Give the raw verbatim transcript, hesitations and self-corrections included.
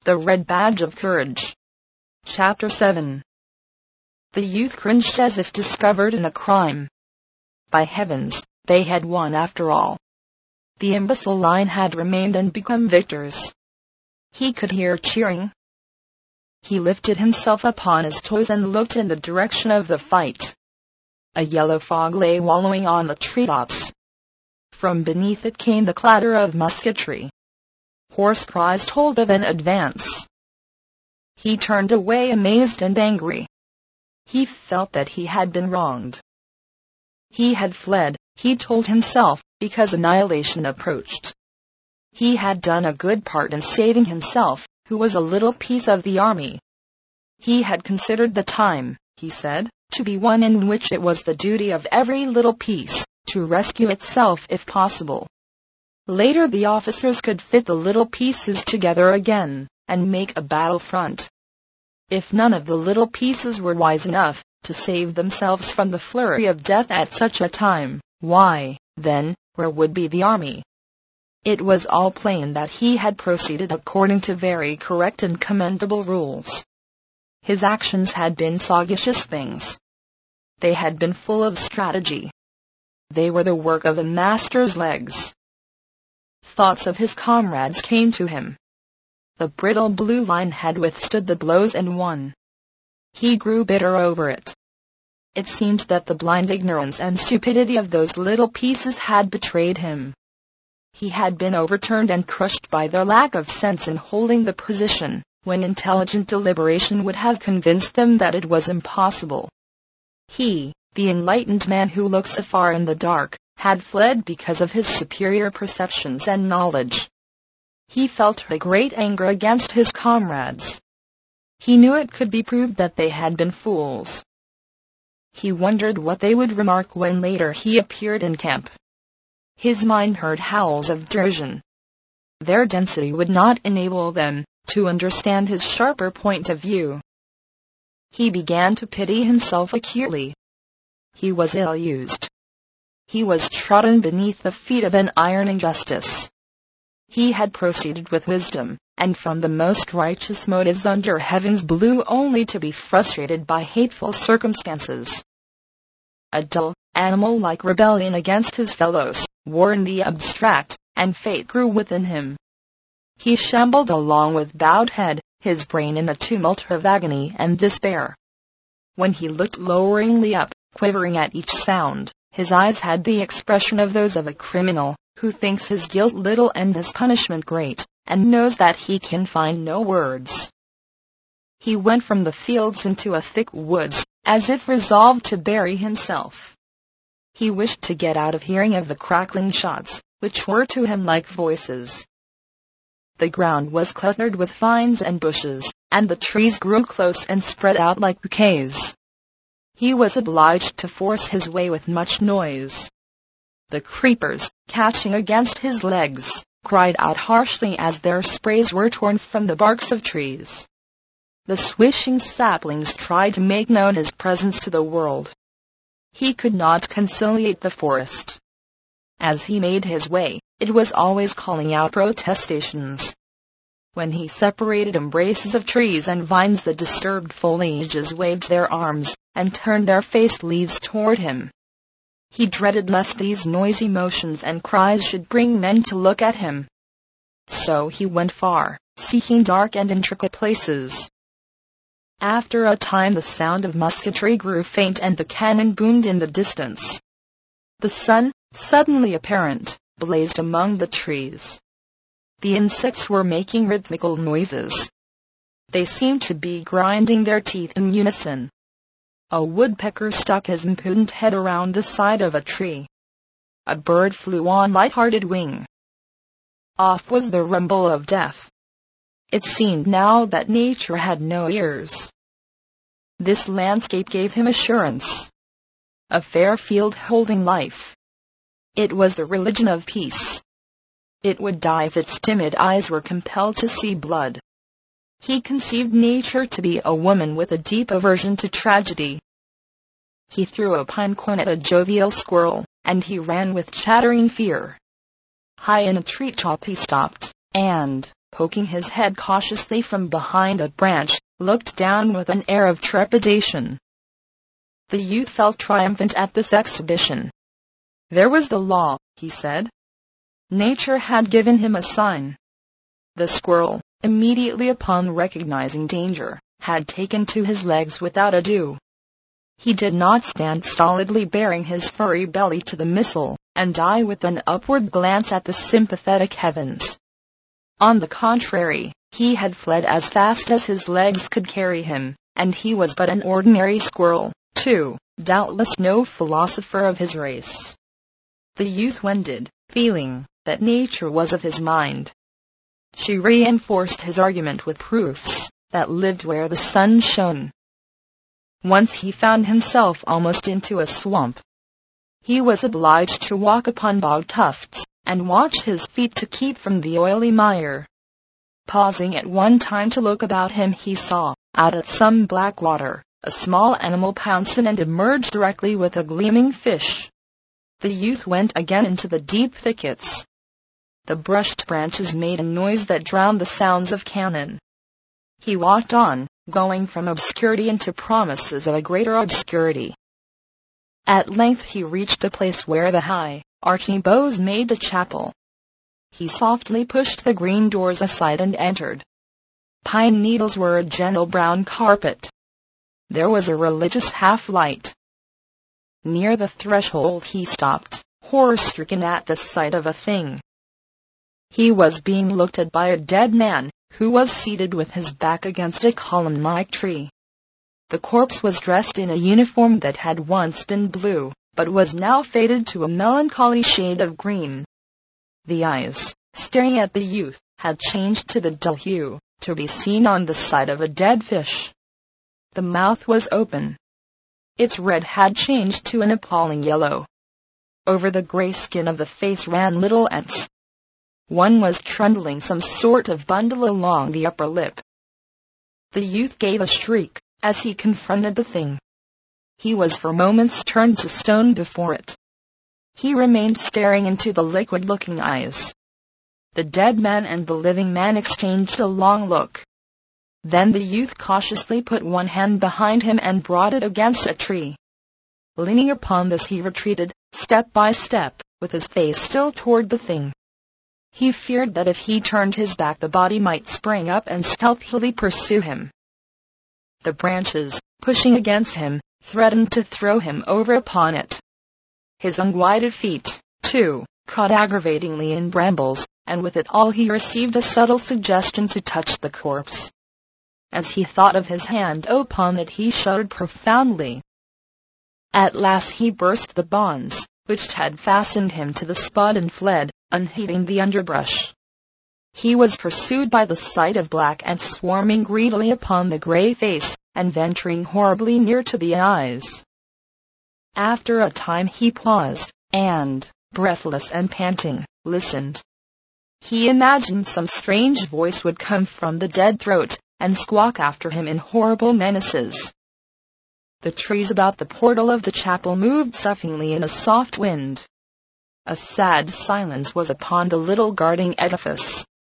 The Red Badge of Courage. Chapter seven. The youth cringed as if discovered in a crime. By heavens, they had won after all. The imbecile line had remained and become victors. He could hear cheering. He lifted himself upon his toes and looked in the direction of the fight. A yellow fog lay wallowing on the treetops. From beneath it came the clatter of musketry. Hoarse cries told of an advance. He turned away amazed and angry. He felt that he had been wronged. He had fled, he told himself, because annihilation approached. He had done a good part in saving himself, who was a little piece of the army. He had considered the time, he said, to be one in which it was the duty of every little piece to rescue itself if possible. Later the officers could fit the little pieces together again, and make a battle front. If none of the little pieces were wise enough to save themselves from the flurry of death at such a time, why, then, where would be the army? It was all plain that he had proceeded according to very correct and commendable rules. His actions had been sagacious things. They had been full of strategy. They were the work of a master's legs. Thoughts of his comrades came to him. The brittle blue line had withstood the blows and won. He grew bitter over it. It seemed that the blind ignorance and stupidity of those little pieces had betrayed him. He had been overturned and crushed by their lack of sense in holding the position, when intelligent deliberation would have convinced them that it was impossible. He, the enlightened man who looks afar in the dark, had fled because of his superior perceptions and knowledge. He felt a great anger against his comrades. He knew it could be proved that they had been fools. He wondered what they would remark when later he appeared in camp. His mind heard howls of derision. Their density would not enable them to understand his sharper point of view. He began to pity himself acutely. He was ill-used. He was trodden beneath the feet of an iron injustice. He had proceeded with wisdom, and from the most righteous motives under heaven's blue, only to be frustrated by hateful circumstances. A dull, animal-like rebellion against his fellows wore in the abstract, and fate grew within him. He shambled along with bowed head, his brain in a tumult of agony and despair. When he looked loweringly up, quivering at each sound, his eyes had the expression of those of a criminal, who thinks his guilt little and his punishment great, and knows that he can find no words. He went from the fields into a thick woods, as if resolved to bury himself. He wished to get out of hearing of the crackling shots, which were to him like voices. The ground was cluttered with vines and bushes, and the trees grew close and spread out like bouquets. He was obliged to force his way with much noise. The creepers, catching against his legs, cried out harshly as their sprays were torn from the barks of trees. The swishing saplings tried to make known his presence to the world. He could not conciliate the forest. As he made his way, it was always calling out protestations. When he separated embraces of trees and vines, the disturbed foliages waved their arms and turned their faced leaves toward him. He dreaded lest these noisy motions and cries should bring men to look at him. So he went far, seeking dark and intricate places. After a time the sound of musketry grew faint and the cannon boomed in the distance. The sun, suddenly apparent, blazed among the trees. The insects were making rhythmical noises. They seemed to be grinding their teeth in unison. A woodpecker stuck his impudent head around the side of a tree. A bird flew on light-hearted wing. Off was the rumble of death. It seemed now that nature had no ears. This landscape gave him assurance. A fair field holding life. It was the religion of peace. It would die if its timid eyes were compelled to see blood. He conceived nature to be a woman with a deep aversion to tragedy. He threw a pine cone at a jovial squirrel, and he ran with chattering fear. High in a treetop he stopped, and, poking his head cautiously from behind a branch, looked down with an air of trepidation. The youth felt triumphant at this exhibition. There was the law, he said. Nature had given him a sign. The squirrel, immediately upon recognizing danger, had taken to his legs without ado. He did not stand stolidly baring his furry belly to the missile, and die with an upward glance at the sympathetic heavens. On the contrary, he had fled as fast as his legs could carry him, and he was but an ordinary squirrel, too, doubtless no philosopher of his race. The youth wended, feeling that nature was of his mind. She reinforced his argument with proofs that lived where the sun shone. Once he found himself almost into a swamp. He was obliged to walk upon bog tufts, and watch his feet to keep from the oily mire. Pausing at one time to look about him, he saw, out at some black water, a small animal pounce in and emerge directly with a gleaming fish. The youth went again into the deep thickets. The brushed branches made a noise that drowned the sounds of cannon. He walked on, going from obscurity into promises of a greater obscurity. At length he reached a place where the high, arching boughs made the chapel. He softly pushed the green doors aside and entered. Pine needles were a gentle brown carpet. There was a religious half-light. Near the threshold he stopped, horror-stricken at the sight of a thing. He was being looked at by a dead man, who was seated with his back against a column-like tree. The corpse was dressed in a uniform that had once been blue, but was now faded to a melancholy shade of green. The eyes, staring at the youth, had changed to the dull hue, to be seen on the side of a dead fish. The mouth was open. Its red had changed to an appalling yellow. Over the gray skin of the face ran little ants. One was trundling some sort of bundle along the upper lip. The youth gave a shriek as he confronted the thing. He was for moments turned to stone before it. He remained staring into the liquid-looking eyes. The dead man and the living man exchanged a long look. Then the youth cautiously put one hand behind him and brought it against a tree. Leaning upon this he retreated, step by step, with his face still toward the thing. He feared that if he turned his back the body might spring up and stealthily pursue him. The branches, pushing against him, threatened to throw him over upon it. His unguided feet, too, caught aggravatingly in brambles, and with it all he received a subtle suggestion to touch the corpse. As he thought of his hand upon it he shuddered profoundly. At last he burst the bonds, which had fastened him to the spot, and fled, unheeding the underbrush. He was pursued by the sight of black ants swarming greedily upon the gray face, and venturing horribly near to the eyes. After a time he paused, and, breathless and panting, listened. He imagined some strange voice would come from the dead throat, and squawk after him in horrible menaces. The trees about the portal of the chapel moved suffocatingly in a soft wind. A sad silence was upon the little guarding edifice.